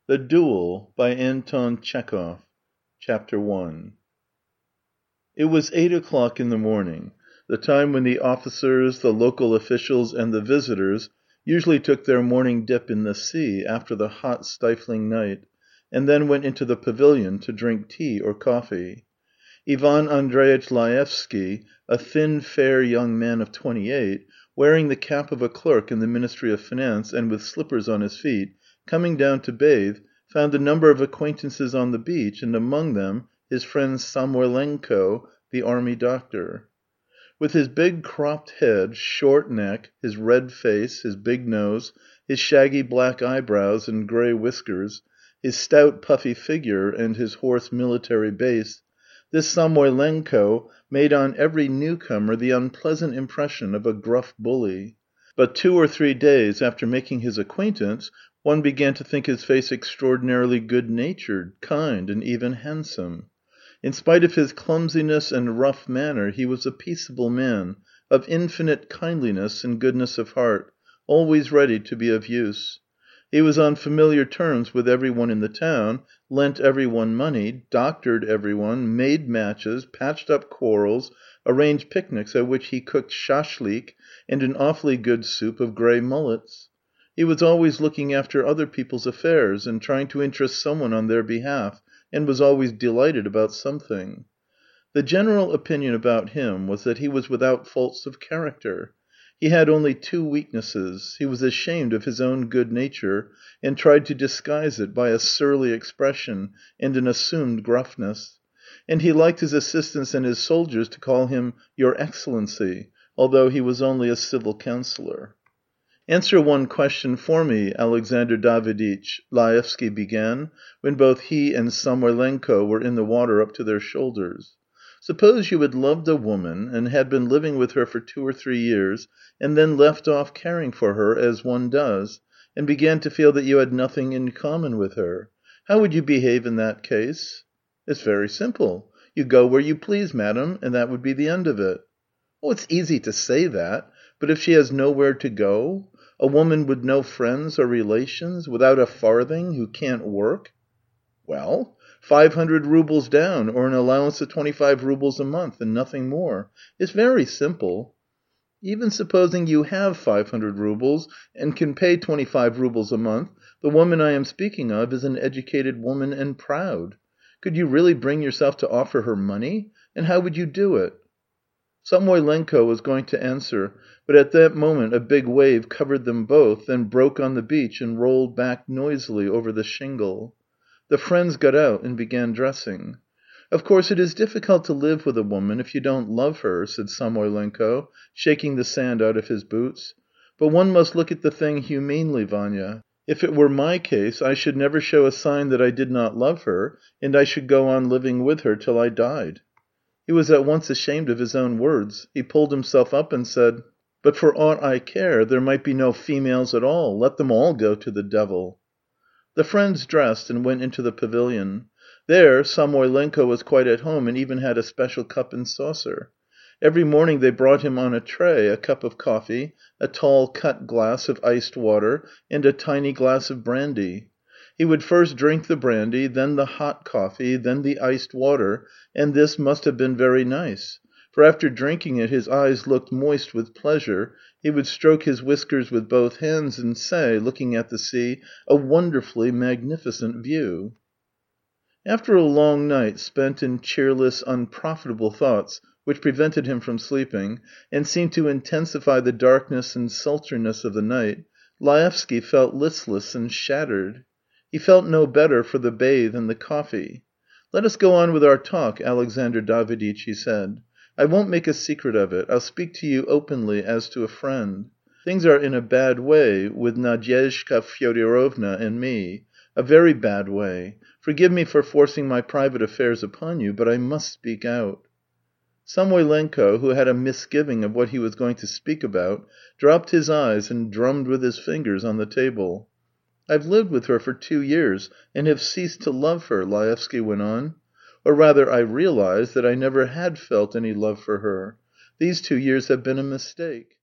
THE DUEL by Anton Tchekhov. Chapter I. It was 8 o'clock in the morning, the time when the officers, the local officials, and the visitors usually took their morning dip in the sea after the hot stifling night, and then went into the pavilion to drink tea or coffee. Ivan Andreitch Laevsky, a thin, fair young man of 28, wearing the cap of a clerk in the Ministry of Finance and with slippers on his feet, coming down to bathe, found a number of acquaintances on the beach, and among them his friend Samoylenko, the army doctor. With his big cropped head, short neck, his red face, his big nose, his shaggy black eyebrows and grey whiskers, his stout puffy figure and his hoarse military bass, this Samoylenko made on every newcomer the unpleasant impression of a gruff bully. But 2 or 3 days after making his acquaintance, one began to think his face extraordinarily good-natured, kind, and even handsome. In spite of his clumsiness and rough manner, he was a peaceable man, of infinite kindliness and goodness of heart, always ready to be of use. He was on familiar terms with every one in the town, lent every one money, doctored every one, made matches, patched up quarrels, arranged picnics at which he cooked shashlik and an awfully good soup of grey mullets. He was always looking after other people's affairs and trying to interest someone on their behalf, and was always delighted about something. The general opinion about him was that he was without faults of character. He had only 2 weaknesses: he was ashamed of his own good nature, and tried to disguise it by a surly expression and an assumed gruffness; and he liked his assistants and his soldiers to call him "Your Excellency," although he was only a civil councillor. "Answer one question for me, Alexandr Daviditch," Laevsky began, when both he and Samoylenko were in the water up to their shoulders. "Suppose you had loved a woman and had been living with her for 2 or 3 years, and then left off caring for her, as one does, and began to feel that you had nothing in common with her. How would you behave in that case?" "It's very simple. You go where you please, madam, and that would be the end of it." "Oh, it's easy to say that, but if she has nowhere to go? A woman with no friends or relations, without a farthing, who can't work?" "Well, 500 roubles down, or an allowance of 25 roubles a month, and nothing more. It's very simple." "Even supposing you have 500 roubles and can pay 25 roubles a month, the woman I am speaking of is an educated woman and proud. Could you really bring yourself to offer her money? And how would you do it?" Samoylenko was going to answer, but at that moment a big wave covered them both, then broke on the beach and rolled back noisily over the shingle. The friends got out and began dressing. "Of course it is difficult to live with a woman if you don't love her," said Samoylenko, shaking the sand out of his boots. "But one must look at the thing humanely, Vanya. If it were my case, I should never show a sign that I did not love her, and I should go on living with her till I died." He was at once ashamed of his own words. He pulled himself up and said: "But for aught I care, there might be no females at all. Let them all go to the devil." The friends dressed and went into the pavilion. There Samoylenko was quite at home and even had a special cup and saucer. Every morning they brought him on a tray a cup of coffee, a tall cut glass of iced water, and a tiny glass of brandy. He would first drink the brandy, then the hot coffee, then the iced water, and this must have been very nice, for after drinking it his eyes looked moist with pleasure, he would stroke his whiskers with both hands and say, looking at the sea, "A wonderfully magnificent view." After a long night spent in cheerless, unprofitable thoughts which prevented him from sleeping, and seemed to intensify the darkness and sultriness of the night, Laevsky felt listless and shattered. He felt no better for the bathe and the coffee. "Let us go on with our talk, Alexandr Daviditch," he said. "I won't make a secret of it. I'll speak to you openly, as to a friend. Things are in a bad way with Nadyezhda Fyodorovna and me. A very bad way. Forgive me for forcing my private affairs upon you, but I must speak out." Samoylenko, who had a misgiving of what he was going to speak about, dropped his eyes and drummed with his fingers on the table. "I've lived with her for 2 years and have ceased to love her," Laevsky went on. "Or rather, I realize that I never had felt any love for her. These 2 years have been a mistake.